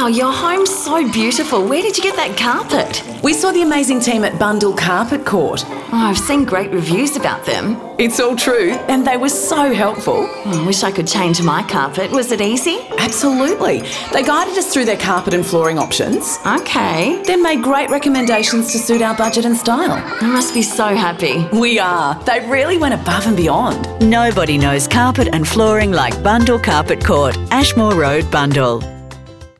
Wow, your home's so beautiful. Where did you get that carpet? We saw the amazing team at Bundle Carpet Court. Oh, I've seen great reviews about them. It's all true, and they were so helpful. I wish I could change my carpet. Was it easy? Absolutely. They guided us through their carpet and flooring options, Okay. then made great recommendations to suit our budget and style. I must be so happy. We are. They really went above and beyond. Nobody knows carpet and flooring like Bundle Carpet Court, Ashmore Road, Bundle.